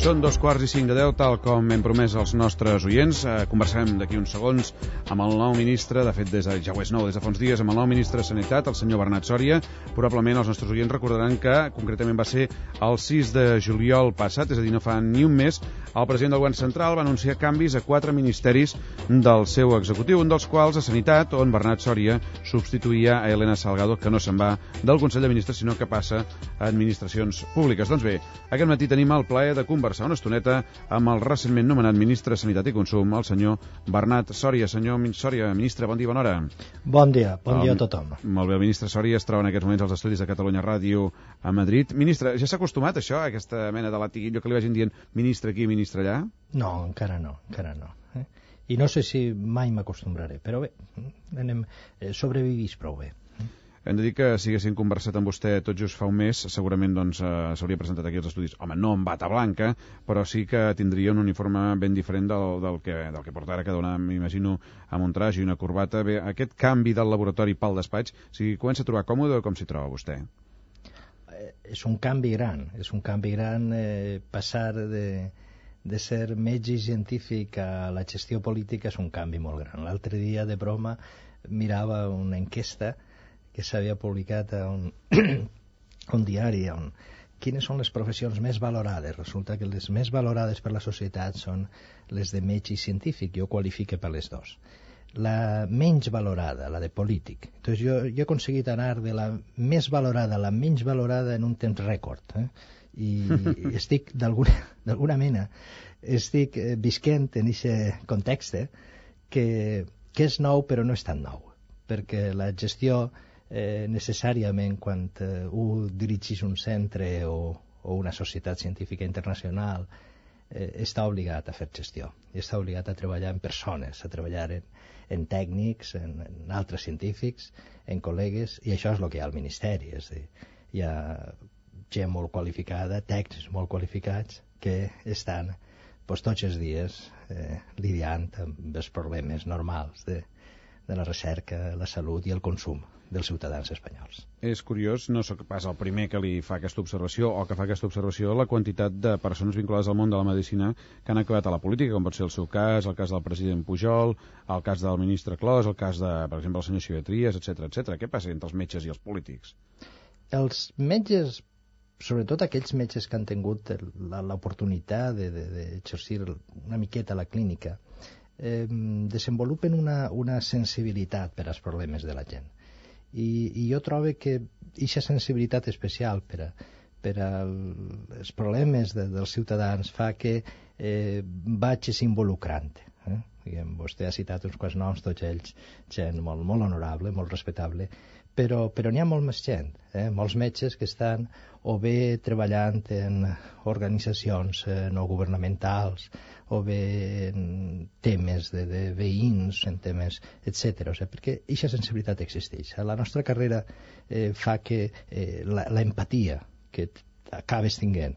Són 2:45, tal com hem promès als nostres oients. Conversarem d'aquí uns segons amb el nou ministre, de fet ja ho és nou des de fa uns dies, amb el nou ministre de Sanitat, el senyor Bernat Sòria. Probablement els nostres oients recordaran que concretament va ser el 6 de juliol passat, és a dir, no fa ni un mes, el president del Govern Central va anunciar canvis a 4 ministeris del seu executiu, un dels quals a Sanitat, on Bernat Sòria substituïa a Elena Salgado, que no se'n va del Consell de Ministres, sinó que passa a administracions públiques. Doncs bé, aquest matí tenim el plaer de conversar una estoneta amb el recentment nomenat ministre de Sanitat i Consum, el senyor Bernat Sòria. Senyor Sòria, ministre, bon dia, bona hora. Bon dia a tothom. Molt bé, el ministre Sòria es troba en aquests moments als estudis de Catalunya Ràdio a Madrid. Ministre, ja s'ha acostumat això, a aquesta mena de latiguillo que li vagin dient ministre aquí, ministre allà? No, encara no. I no sé si mai m'acostumbraré, però bé, sobrevivís prou bé. Hem de dir que si haguessin conversat amb vostè tot just fa un mes, segurament s'hauria presentat aquí als estudis. Home, no amb bata blanca, però sí que tindria un uniforme ben diferent del que porta ara, que dona, m'imagino, amb un traje i una corbata. Bé, aquest canvi del laboratori pel despatx, si comença a trobar còmode, com s'hi troba vostè? És un canvi gran, passar de ser metge i científic a la gestió política és un canvi molt gran. L'altre dia, de broma, mirava una enquesta que s'havia publicat a un diari on quines són les professions més valorades. Resulta que les més valorades per la societat són les de metge i científic. Jo qualifique per les dos. La menys valorada, la de polític. Entonces jo he aconseguit anar de la més valorada a la menys valorada en un temps rècord. I estic, d'alguna mena, visquent en aquest context que és nou però no és tan nou, perquè la gestió necessàriament quan dirigís un centre o una societat científica internacional està obligat a fer gestió i està obligat a treballar en persones, a treballar en tècnics, en altres científics, en col·legues, i això és el que hi ha al Ministeri. És a dir, hi ha gent molt qualificada, tècnics molt qualificats que estan tots els dies lidiant amb els problemes normals de la recerca, la salut i el consum dels ciutadans espanyols. És curiós, no sóc pas el primer que li fa aquesta observació o que fa aquesta observació, la quantitat de persones vinculades al món de la medicina que han acabat a la política, com pot ser el seu cas, el cas del president Pujol, el cas del ministre Clos, el cas de, per exemple, el senyor Xivetries, etc. Què passa entre els metges i els polítics? Els metges, sobretot aquells metges que han tingut l'oportunitat d'exercir una miqueta a la clínica, desenvolupen una sensibilitat per als problemes de la gent. I jo trobo que aquesta sensibilitat especial per als problemes dels ciutadans fa que vagis involucrant. Vostè ha citat uns quants noms, tots ells gent molt honorable, molt respectable, però n'hi ha molt més gent, molts metges que estan o bé treballant en organitzacions no governamentals o bé en temes de veïns, en temes, etc. Perquè aquesta sensibilitat existeix. La nostra carrera fa que l'empatia que acabes tinguent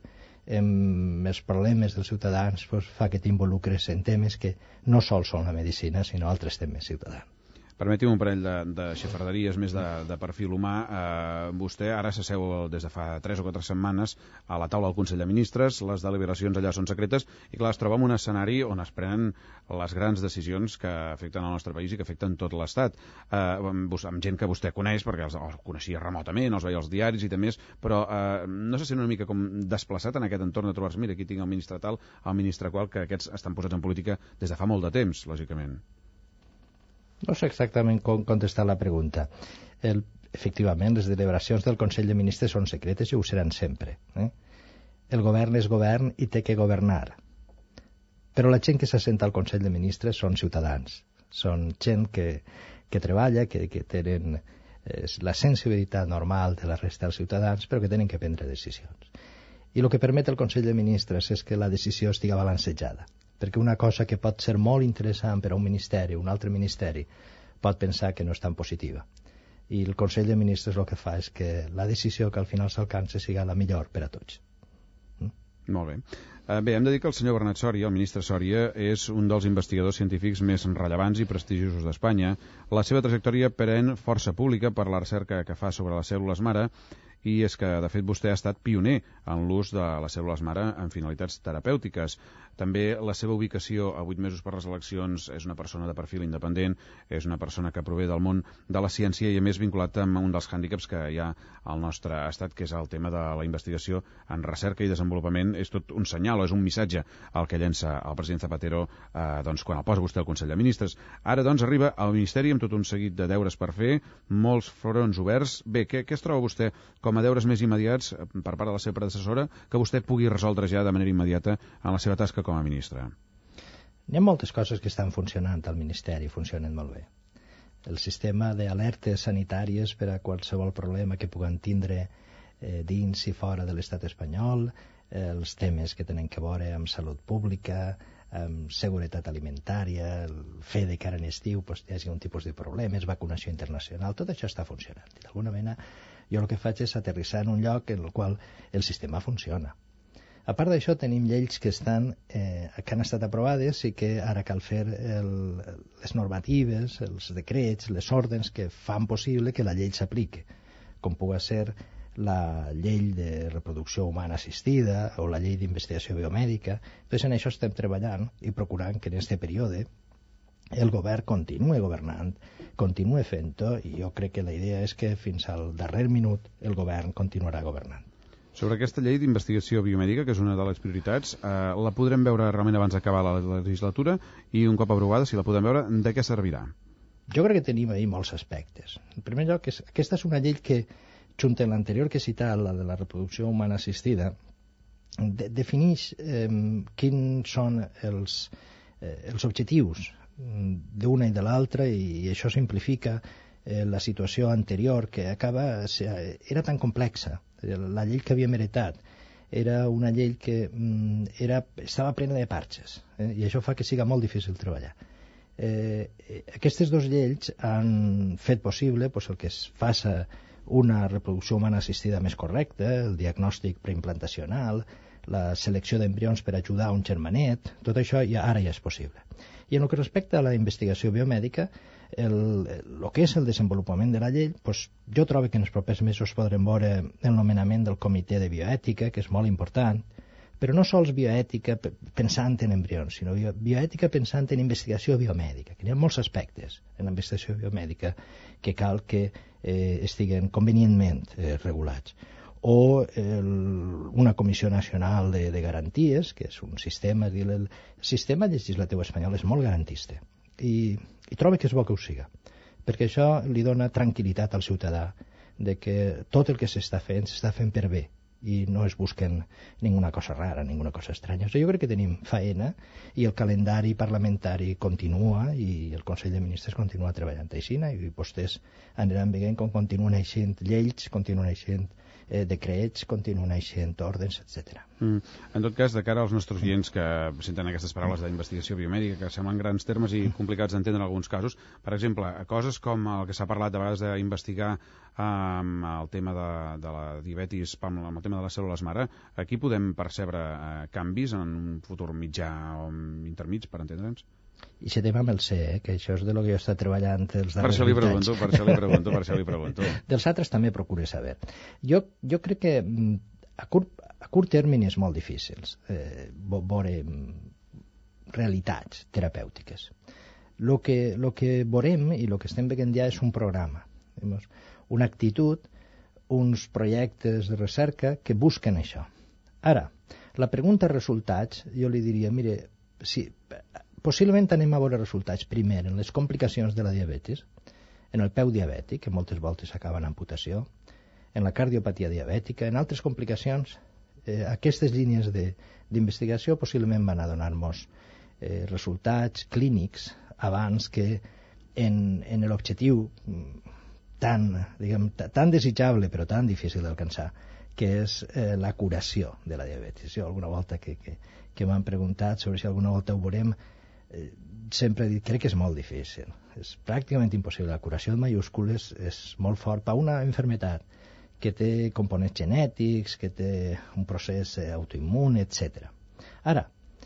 amb els problemes dels ciutadans fa que t'involucres en temes que no sols són la medicina, sinó altres temes ciutadans. Permeti'm un parell de xafarderies més de perfil humà. Vostè ara s'asseu des de fa 3 o 4 setmanes a la taula del Consell de Ministres, les deliberacions allà són secretes, i clar, es troba en un escenari on es prenen les grans decisions que afecten el nostre país i que afecten tot l'Estat. Amb gent que vostè coneix, perquè els coneixia remotament, els veia als diaris i també, però no se sent una mica com desplaçat en aquest entorn de trobar-se, mira, aquí tinc el ministre tal, el ministre qual, que aquests estan posats en política des de fa molt de temps, lògicament. No sé exactament com contestar la pregunta. Efectivament, les deliberacions del Consell de Ministres són secretes i ho seran sempre. El govern és govern i té que governar. Però la gent que s'assenta al Consell de Ministres són ciutadans. Són gent que treballa, que tenen la sensibilitat normal de la resta dels ciutadans, però que tenen que prendre decisions. I el que permet el Consell de Ministres és que la decisió estigui balancejada. Perquè una cosa que pot ser molt interessant per a un ministeri o un altre ministeri pot pensar que no és tan positiva. I el Consell de Ministres el que fa és que la decisió que al final s'alcança sigui la millor per a tots. Molt bé. Bé, hem de dir que el senyor Bernat Sòria, el ministre Sòria, és un dels investigadors científics més rellevants i prestigiosos d'Espanya. La seva trajectòria pren força pública per la recerca que fa sobre les cèl·lules mare i és que, de fet, vostè ha estat pioner en l'ús de les cèl·lules mare en finalitats terapèutiques. També la seva ubicació a 8 mesos per les eleccions, és una persona de perfil independent, és una persona que prové del món de la ciència i a més vinculat amb un dels hàndicaps que hi ha al nostre estat, que és el tema de la investigació en recerca i desenvolupament. És tot un senyal o és un missatge el que llença el president Zapatero doncs, quan el posa vostè al Consell de Ministres. Ara doncs arriba al Ministeri amb tot un seguit de deures per fer, molts fronts oberts. Bé, què es troba vostè com a deures més immediats per part de la seva predecessora que vostè pugui resoldre ja de manera immediata en la seva tasca com a ministra? Hi ha moltes coses que estan funcionant al Ministeri, funcionen molt bé. El sistema d'alertes sanitàries per a qualsevol problema que puguem tindre dins i fora de l'estat espanyol, els temes que tenen que veure amb salut pública, amb seguretat alimentària, el fet de que ara en estiu hi hagi un tipus de problemes, vacunació internacional, tot això està funcionant. D'alguna manera, jo el que faig és aterrissar en un lloc en el qual el sistema funciona. A part d'això, tenim lleis que han estat aprovades i que ara cal fer les normatives, els decrets, les ordres que fan possible que la llei s'apliqui, com pugui ser la llei de reproducció humana assistida o la llei d'investigació biomèdica. Doncs en això estem treballant i procurant que en aquest període el govern continuï governant, continuï fent-ho, i jo crec que la idea és que fins al darrer minut el govern continuarà governant. Sobre aquesta llei d'investigació biomèdica, que és una de les prioritats, la podrem veure realment abans d'acabar la legislatura i un cop aprovada, si la podem veure, de què servirà? Jo crec que tenim ahí molts aspectes. En primer lloc, aquesta és una llei que, junt amb l'anterior que he citat, la de la reproducció humana assistida, defineix quins són els objectius d'una i de l'altra, i això simplifica la situació anterior, que era tan complexa. La llei que havíem heretat era una llei que estava plena de parxes, i això fa que siga molt difícil treballar. Aquestes dues lleis han fet possible el que es faci una reproducció humana assistida més correcta, el diagnòstic preimplantacional, la selecció d'embrions per ajudar un germanet, tot això ara ja és possible. I en el que respecta a la investigació biomèdica, el que és el desenvolupament de la llei, jo trobo que en els propers mesos podrem veure el nomenament del comitè de bioètica, que és molt important, però no sols bioètica pensant en embrions, sinó bioètica pensant en investigació biomèdica, que hi ha molts aspectes en la investigació biomèdica que cal que estiguen convenientment regulats. O una Comissió Nacional de Garanties, que és un sistema, el sistema legislatiu espanyol és molt garantista, i trobo que és bo que ho siga, perquè això li dona tranquil·litat al ciutadà de que tot el que s'està fent per bé, i no es busquen ninguna cosa rara, ninguna cosa estranya. Jo crec que tenim faena i el calendari parlamentari continua i el Consell de Ministres continua treballant així, i vostès aniran veient com continuen naixent lleis, continuen naixent decrets, continuen naixent ordres, etc. En tot cas, de cara als nostres oients que senten aquestes paraules d'investigació biomèdica que semblen grans termes i complicats d'entendre en alguns casos, per exemple, coses com el que s'ha parlat de vegades d'investigar el tema de la diabetis amb el tema de les cèl·lules mare, aquí podem percebre canvis en un futur mitjà o intermig, per entendre'ns? I aquest tema me'l sé, que això és de lo que jo he estat treballant els darrers 8 anys. Per això li pregunto. Dels altres també procuro saber. Jo crec que a curt termini és molt difícil veure realitats terapèutiques. Lo que veurem i el que estem veient ja és un programa, una actitud, uns projectes de recerca que busquen això. Ara, la pregunta resultats, jo li diria, mire, si possiblement anem a veure resultats primer en les complicacions de la diabetis, en el peu diabètic, que moltes voltes acaba en amputació, en la cardiopatia diabètica, en altres complicacions. Aquestes línies d'investigació possiblement van a donar-nos resultats clínics abans que en l'objectiu tan desitjable però tan difícil d'alcançar, que és la curació de la diabetis. Jo alguna volta que m'han preguntat sobre si alguna volta ho veurem, sempre he dit, crec que és molt difícil, és pràcticament impossible. La curació en majúscules és molt fort per una malaltia que té components genètics, que té un procés autoimmune, etc. Ara,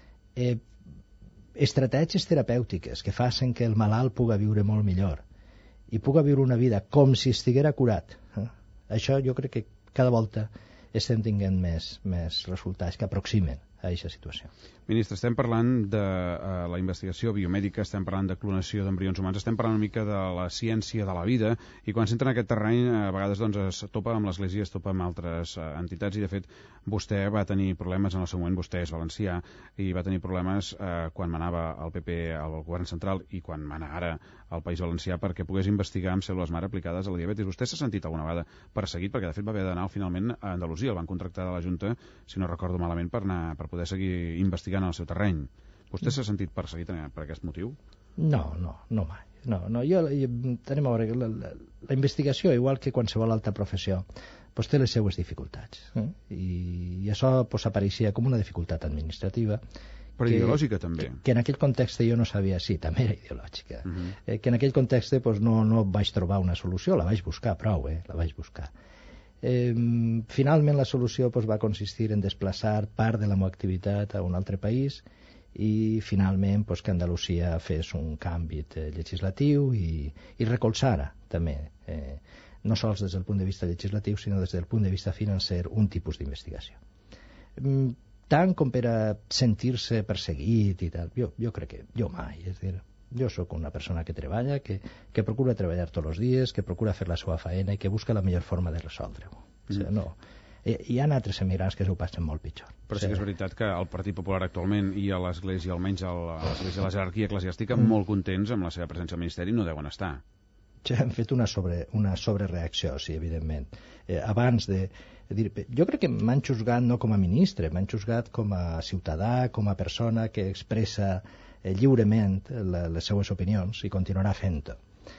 estratègies terapèutiques que facin que el malalt pugui viure molt millor i pugui viure una vida com si estiguera curat, això jo crec cada volta estem tinguent més resultats que aproximen a aquesta situació. Ministre, estem parlant de la investigació biomèdica, estem parlant de clonació d'embrions humans, estem parlant una mica de la ciència de la vida, i quan s'entra en aquest terreny a vegades doncs, es topa amb l'Església, es topa amb altres entitats, i de fet vostè va tenir problemes en el seu moment, vostè és valencià, i va tenir problemes quan manava el PP al govern central i quan mana ara al País Valencià perquè pogués investigar amb cèl·lules mare aplicades a la diabetis. Vostè s'ha sentit alguna vegada perseguit? Perquè de fet va haver d'anar finalment a Andalusia, el van contractar de la Junta, si no recordo malament, per poder seguir investigant en el seu terreny. Vostè s'ha sentit perseguit per aquest motiu? No mai. No, tenim a veure, la investigació, igual que qualsevol altra professió, pues, té les seues dificultats. I això pues, apareixia com una dificultat administrativa. Però ideològica, també. Que en aquell context jo no sabia, sí, també era ideològica. Que en aquell context pues, no vaig trobar una solució, la vaig buscar prou, la vaig buscar. Finalment la solució pues, va consistir en desplaçar part de la meva activitat a un altre país i finalment pues, que Andalusia fes un canvi legislatiu i recolzara també, no sols des del punt de vista legislatiu sinó des del punt de vista financer, un tipus d'investigació. Tant com per a sentir-se perseguit i tal, jo crec que jo mai, és a dir, jo sóc una persona que treballa, que procura treballar tots els dies, que procura fer la seva faena i que busca la millor forma de resoldre-ho. O sigui, no. Hi ha altres emigrants que s'ho passen molt pitjor. Però sí que és veritat que el Partit Popular actualment i a l'Església, almenys a l'Església, la jerarquia eclesiàstica, molt contents amb la seva presència al Ministeri, no deuen estar. Ja hem fet una sobrereacció, sí, evidentment. Abans de dir, jo crec que m'han juzgat no com a ministre, m'han juzgat com a ciutadà, com a persona que expressa lliurement les seues opinions i continuarà fent-ho.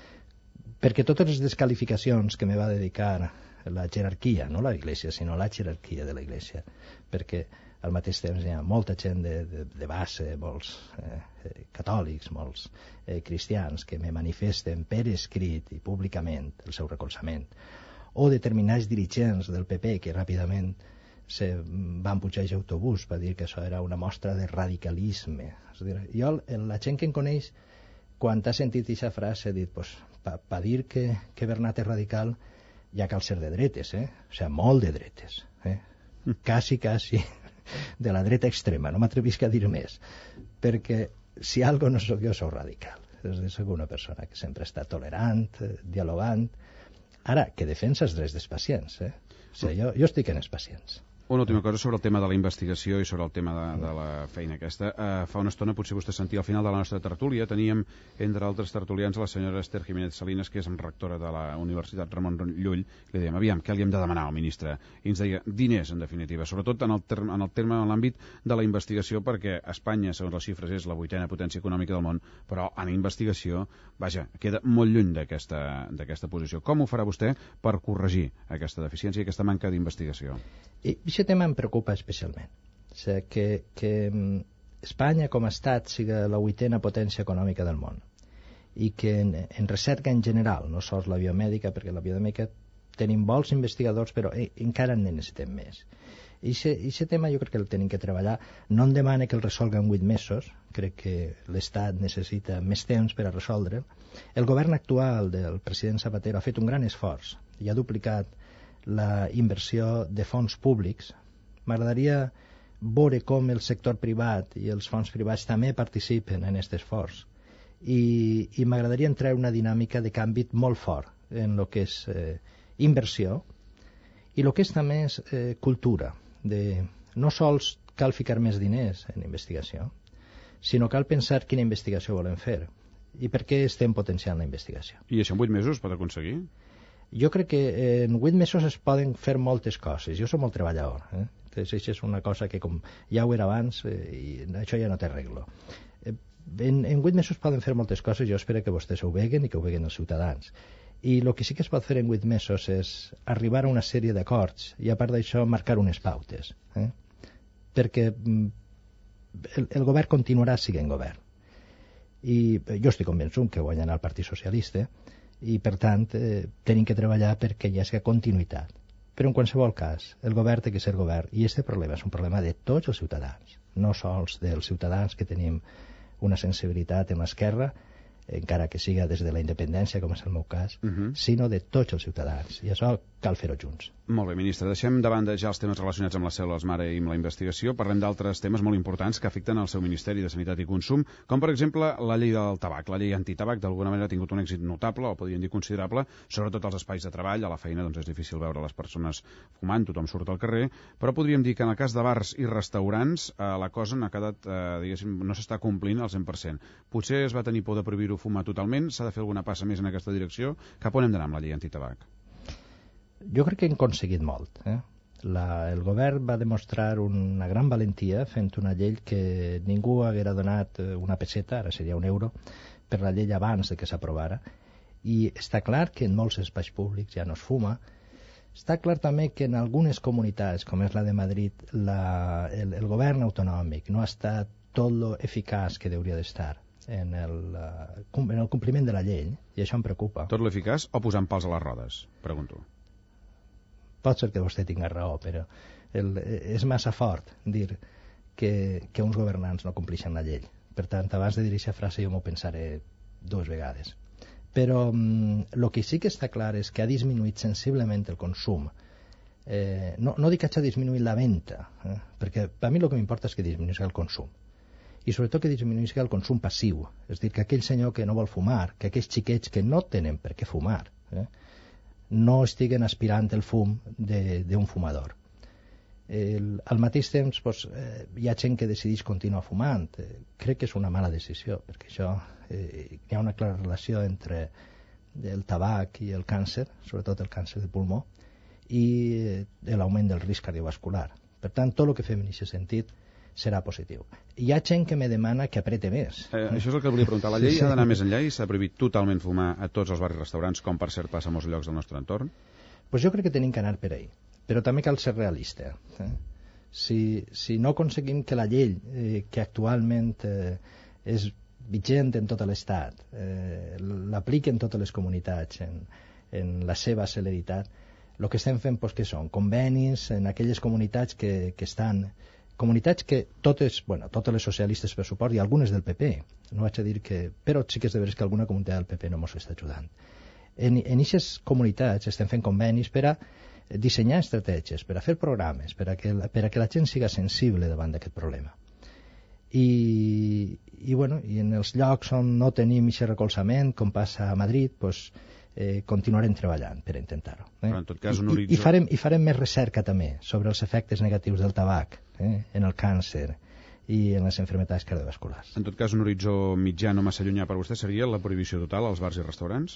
Perquè totes les desqualificacions que me va dedicar la jerarquia, no la Iglesia, sinó la jerarquia de la Iglesia, perquè al mateix temps hi ha molta gent de base, molts catòlics, molts cristians que me manifesten per escrit i públicament el seu recolzament, o determinats dirigents del PP que ràpidament se van pujar a autobús per dir que això era una mostra de radicalisme. És a dir, jo, la gent que em coneix, quan t'ha sentit aquesta frase, ha dit, pues, per dir que Bernat és radical, ja cal ser de dretes, o sigui, molt de dretes, quasi de la dreta extrema, no m'atrevisc a dir més, perquè si algo no sóc jo, sóc radical. És a dir, sóc una persona que sempre està tolerant, dialogant, ara, que defensa els drets dels pacients, O sigui, jo estic en els pacients. Una última cosa sobre el tema de la investigació i sobre el tema de la feina aquesta. Fa una estona, potser vostè sentia al final de la nostra tertúlia, teníem, entre altres tertulians, la senyora Esther Jiménez Salinas, que és rectora de la Universitat Ramon Llull, i li dèiem, aviam, què li hem de demanar al ministre? I ens deia, diners, en definitiva, sobretot en l'àmbit de la investigació, perquè Espanya, segons les xifres, és la 8ª potència econòmica del món, però en investigació, vaja, queda molt lluny d'aquesta posició. Com ho farà vostè per corregir aquesta deficiència i aquesta manca d'investigació? I aquest tema em preocupa especialment. O sigui, que Espanya com a estat sigui la 8ª potència econòmica del món i que en recerca en general, no sols la biomèdica, perquè la biomèdica tenim molts investigadors, però encara en necessitem més. I aquest tema jo crec que el tenim que treballar. No em demana que el resolga en 8 mesos, crec que l'Estat necessita més temps per a resoldre. El govern actual del president Zapatero ha fet un gran esforç i ha duplicat la inversió de fons públics. M'agradaria veure com el sector privat i els fons privats també participen en aquest esforç i m'agradaria entrar en una dinàmica de canvi molt fort en el que és inversió i el que és també és cultura. No sols cal ficar més diners en investigació, sinó cal pensar quina investigació volem fer i per què estem potenciant la investigació. I això en 8 mesos pot aconseguir? Jo crec que en 8 mesos es poden fer moltes coses. Jo soc molt treballador. Això és una cosa que com ja ho era abans i això ja no té arreglo. En 8 mesos poden fer moltes coses. Jo espero que vostès ho veguen i que ho veguen els ciutadans. I el que sí que es pot fer en 8 mesos és arribar a una sèrie d'acords i a part d'això marcar unes pautes. Perquè el govern continuarà sent govern. I jo estic convençut que guanyarà el Partit Socialista i per tant tenim que treballar perquè hi hagi continuïtat. Però en qualsevol cas, el govern té que ser govern i aquest problema és un problema de tots els ciutadans, no sols dels ciutadans que tenim una sensibilitat en l'esquerra. encara que siga des de la independència, com és el meu cas, sinó de tots els ciutadans. I això cal fer-ho junts. Molt bé, ministre. Deixem de banda ja els temes relacionats amb les cèl·lules mare i amb la investigació. Parlem d'altres temes molt importants que afecten el seu Ministeri de Sanitat i Consum, com per exemple la llei del tabac. La llei antitabac d'alguna manera ha tingut un èxit notable, o podríem dir considerable, sobretot als espais de treball. A la feina doncs, és difícil veure les persones fumant, tothom surt al carrer, però podríem dir que en el cas de bars i restaurants la cosa n'ha quedat, diguéssim, no s'està complint al 100%. Potser es va tenir por de prohibir-ho fumar totalment, s'ha de fer alguna passa més en aquesta direcció. Cap on hem d'anar amb la llei antitabac? Jo crec que hem aconseguit molt. El govern va demostrar una gran valentia fent una llei que ningú haguera donat una peseta, ara seria €1, per la llei abans de que s'aprovara. I està clar que en molts espais públics ja no es fuma. Està clar també que en algunes comunitats, com és la de Madrid, el govern autonòmic no ha estat tot lo eficaç que hauria d'estar en el compliment de la llei, i això em preocupa. Tot l'eficaç o posant pals a les rodes? Pregunto. Pot ser que vostè tinga raó, però és massa fort dir que uns governants no complixen la llei. Per tant, abans de dir aquesta frase jo m'ho pensaré 2 vegades. Però el que sí que està clar és que ha disminuït sensiblement el consum. No dic que hagi disminuït la venda, perquè a mi el que m'importa és que disminuïsca el consum. I sobretot que disminuïsca el consum passiu. És dir, que aquell senyor que no vol fumar, que aquells xiquets que no tenen per què fumar, no estiguen aspirant el fum d'un fumador. Al mateix temps hi ha gent que decideix continuar fumant. Crec que és una mala decisió, perquè hi ha una clara relació entre el tabac i el càncer, sobretot el càncer de pulmó, i l'augment del risc cardiovascular. Per tant, tot el que fem en aquest sentit serà positiu. Hi ha gent que me demana que aprete més. Això és el que volia preguntar. La llei ha d'anar més enllà i s'ha prohibit totalment fumar a tots els barris i restaurants, com per cert passa a molts llocs del nostre entorn? Jo crec que tenim que anar per ahí, però també cal ser realista. Si no aconseguim que la llei que actualment és vigent en tot l'Estat l'apliquen totes les comunitats en la seva celeritat, el que estem fent que són convenis en aquelles comunitats que estan comunitats que totes les socialistes per suport i algunes del PP, no vaig a dir que, però sí que és de veres que alguna comunitat del PP no ens està ajudant. En aquestes comunitats estem fent convenis per a dissenyar estratègies, per a fer programes, per a que la gent siga sensible davant d'aquest problema. I en els llocs on no tenim aquest recolzament, com passa a Madrid, continuarem treballant per intentar-ho. Però en tot cas un horitzó... I farem més recerca també sobre els efectes negatius del tabac en el càncer i en les malalties cardiovasculars. En tot cas, un horitzó mitjà no massa llunyà per vostè seria la prohibició total als bars i restaurants?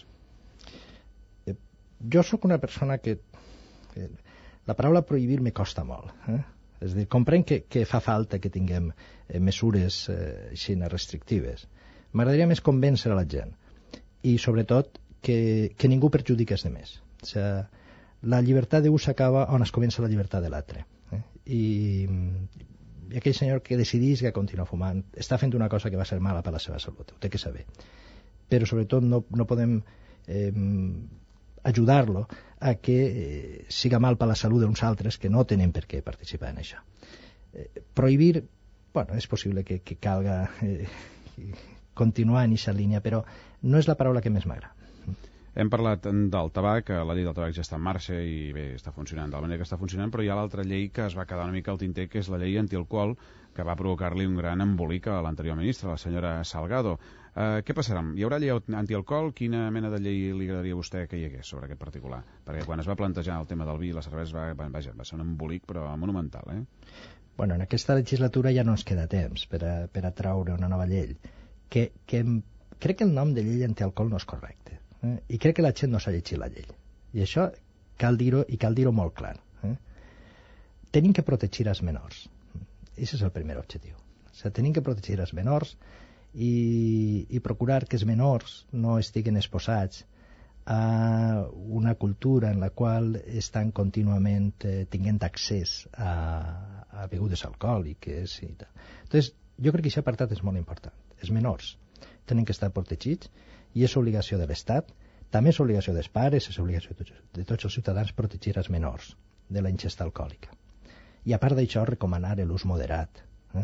Jo sóc una persona que la paraula prohibir me costa molt. És a dir, comprenc que fa falta que tinguem mesures així restrictives. M'agradaria més convèncer a la gent i sobretot que ningú perjudiqui els demés. O sigui, la llibertat d'un s'acaba on es comença la llibertat de l'altre. I aquell senyor que decidís que continua fumant està fent una cosa que va ser mala per la seva salut, ho té que saber. Però sobretot no podem ajudar-lo a que siga mal per la salut d'uns altres que no tenen per què participar en això. Prohibir, és possible que calga continuar en aquesta línia, però no és la paraula que més m'agrada. Hem parlat del tabac, la llei del tabac ja està en marxa i bé, està funcionant de la manera que està funcionant, però hi ha l'altra llei que es va quedar una mica al tinter, que és la llei antialcohol, que va provocar-li un gran embolic a l'anterior ministra, la senyora Salgado. Què passarà? Hi haurà llei antialcohol? Quina mena de llei li agradaria a vostè que hi hagués sobre aquest particular? Perquè quan es va plantejar el tema del vi i la cervesa va ser un embolic, però monumental, En aquesta legislatura ja no ens queda temps per a traure una nova llei. Crec que el nom de llei antialcohol no és correcte. I crec que la gent no s'ha llegit la llei. I això cal dir-ho, i cal dir-ho molt clar. Tenim que protegir els menors. Aquest és el primer objectiu. O sigui, tenim que protegir els menors i procurar que els menors no estiguin exposats a una cultura en la qual estan contínuament tinguent accés a begudes alcohòliques i tal. Entonces, jo crec que aquest apartat és molt important. Els menors tenen que estar protegits i és obligació de l'Estat, també és obligació dels pares, és obligació de tots els ciutadans protegir els menors de la ingesta alcohòlica. I a part d'això, recomanar l'ús moderat.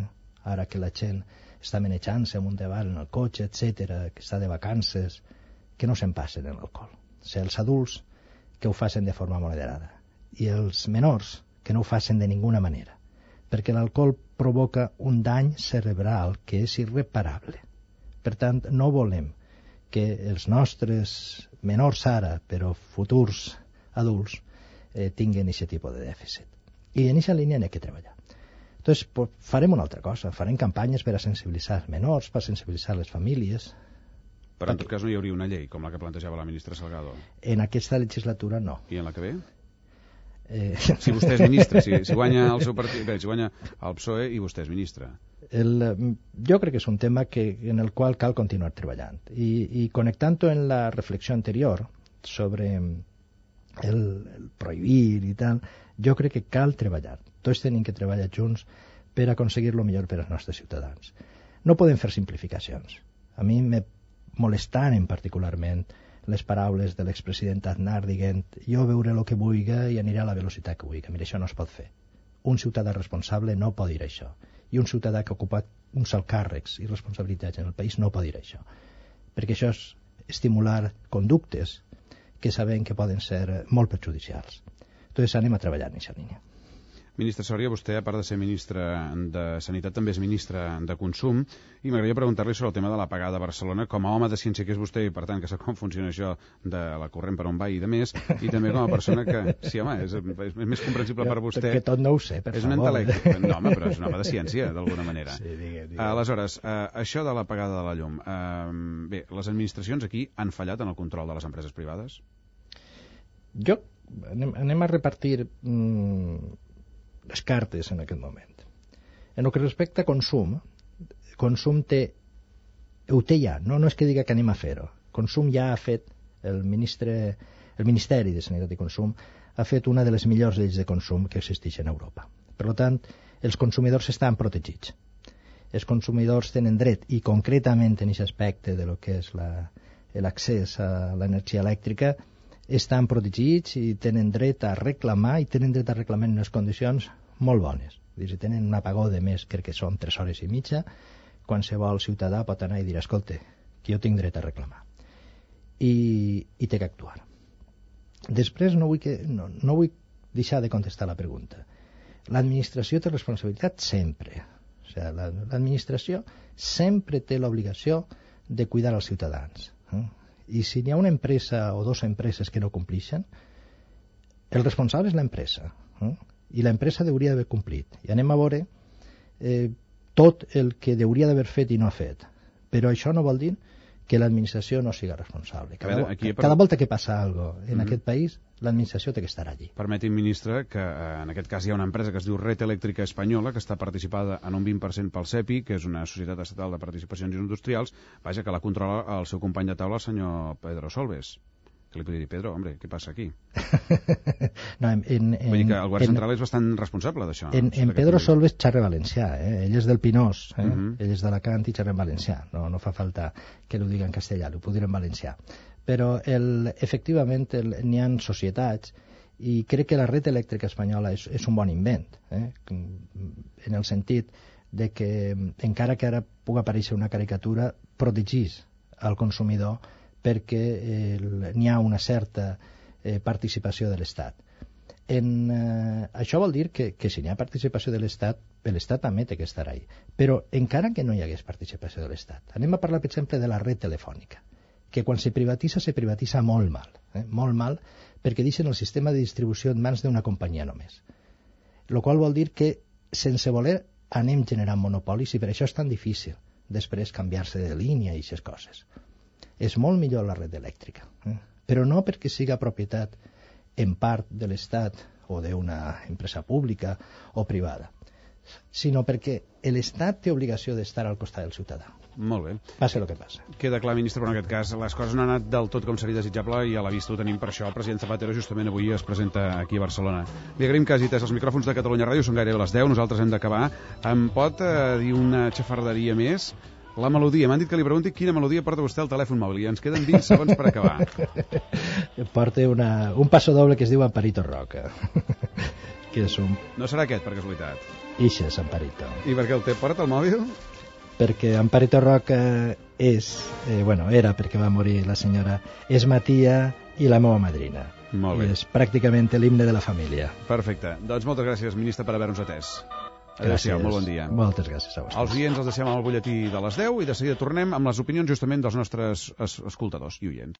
ara que la gent està manejant-se amunt davant en el cotxe, etc., que està de vacances, que no se'n passen en l'alcohol. O sigui, els adults que ho facin de forma moderada i els menors que no ho facin de ninguna manera, perquè l'alcohol provoca un dany cerebral que és irreparable. Per tant, no volem que els nostres menors ara, però futurs adults, tinguin aquest tipus de dèficit. I en aquesta línia n'hi ha que treballar. Entonces, pues, farem una altra cosa, farem campanyes per a sensibilitzar els menors, per a sensibilitzar les famílies. Però en tot cas no hi hauria una llei, com la que plantejava la ministra Salgado. En aquesta legislatura no. I en la que ve? Si vostè és ministre, si guanya el seu partit, bé, si guanya el PSOE i vostè és ministre. Jo crec que és un tema en el qual cal continuar treballant. I connectant-ho en la reflexió anterior sobre el prohibir i tal, jo crec que cal treballar. Tots tenim que treballar junts per aconseguir el millor per als nostres ciutadans. No podem fer simplificacions. A mi me molestant particularment les paraules de l'expresident Aznar dient jo veuré el que vulgui i aniré a la velocitat que vulgui. Mira, això no es pot fer. Un ciutadà responsable no pot dir això. I un ciutadà que ha ocupat uns alts càrrecs i responsabilitats en el país no pot dir això. Perquè això és estimular conductes que sabem que poden ser molt perjudicials. Entonces anem a treballar en aquesta línia. Ministre Sòria, vostè, a part de ser ministre de Sanitat, també és ministre de Consum, i m'agradaria preguntar-li sobre el tema de la pagada a Barcelona, com a home de ciència que és vostè, i per tant que sap com funciona això de la corrent per on va i de més, i també com a persona que, sí, home, és més comprensible per vostè. Perquè tot no ho sé, per favor. És un intel·lecte. No, home, però és un home de ciència, d'alguna manera. Sí, digue. Aleshores, això de la pagada de la llum, bé, les administracions aquí han fallat en el control de les empreses privades? Anem a repartir les cartes en aquest moment. En el que respecta a Consum, Consum ho té ja, no és que diga que anem a fer-ho. Consum ja ha fet, el Ministeri de Sanitat i Consum ha fet una de les millors lleis de consum que existeix en Europa. Per tant, els consumidors estan protegits. Els consumidors tenen dret, i concretament en aquest aspecte de lo que és l'accés a l'energia elèctrica, estan protegits i tenen dret a reclamar, i tenen dret a reclamar en unes condicions molt bones. Si tenen un apagó de més, crec que són 3 hores i mitja, qualsevol ciutadà pot anar i dir, escolta, que jo tinc dret a reclamar. I té que actuar. Després no vull deixar de contestar la pregunta. L'administració té responsabilitat sempre. O sigui, l'administració sempre té l'obligació de cuidar els ciutadans. I si n'hi ha una empresa o 2 empreses que no complixen, el responsable és l'empresa, i l'empresa hauria d'haver complit. I anem a veure tot el que hauria d'haver fet i no ha fet. Però això no vol dir que l'administració no siga responsable. Cada volta que passa alguna cosa en aquest país, l'administració té que estar allí. Permeti'm, ministre, que en aquest cas hi ha una empresa que es diu Red Eléctrica Espanyola, que està participada en un 20% pel CEPI, que és una societat estatal de participacions industrials, vaja, que la controla el seu company de taula, el senyor Pedro Solbes. Que li podria dir, Pedro, hombre, què passa aquí? No, vull dir que el govern central és bastant responsable d'això. En Pedro Solbes xerra valencià, ell és del Pinós, ell és d'Alacant i xerra en valencià, no fa falta que l'ho digui en castellà, l'ho puc dir en valencià. Però efectivament n'hi ha societats, i crec que la Red Elèctrica Espanyola és un bon invent, en el sentit de que, encara que ara pugui aparèixer una caricatura, protegís al consumidor perquè n'hi ha una certa participació de l'Estat. Això vol dir que si n'hi ha participació de l'Estat, l'Estat també té que estar ahí. Però encara que no hi hagués participació de l'Estat, anem a parlar, per exemple, de la red telefònica, que quan se privatitza molt mal, molt mal, perquè deixen el sistema de distribució en mans d'una companyia només. El qual vol dir que, sense voler, anem generant monopolis, i per això és tan difícil després canviar-se de línia i aquestes coses. És molt millor la red elèctrica, però no perquè siga propietat en part de l'Estat o d'una empresa pública o privada, sinó perquè l'Estat té obligació d'estar al costat del ciutadà. Molt bé. Passa el que passa. Queda clar, ministre, però en aquest cas les coses no han anat del tot com seria desitjable, i a la vista ho tenim. Per això el president Zapatero justament avui es presenta aquí a Barcelona. Li agraïm que hagi tès els micròfons de Catalunya Ràdio, són gairebé les 10, nosaltres hem d'acabar. Em pot dir una xafarderia més La melodia. M'han dit que li pregunti quina melodia porta vostè al telèfon mòbil i ens queden 20 segons per acabar. Porta un passo doble que es diu Amparito Roca. Que és un... No serà aquest, per casualitat. Ixe és Amparito. I per què el té? Porta el mòbil? Perquè Amparito Roca era perquè va morir la senyora, és ma tia i la meva madrina. Molt bé. I és pràcticament l'himne de la família. Perfecte. Doncs moltes gràcies, ministre, per haver-nos atès. Adéu-siau, molt bon dia. Moltes gràcies a vosaltres. Els oients els deixem al butlletí de les 10 i de seguida tornem amb les opinions justament dels nostres escoltadors i oients.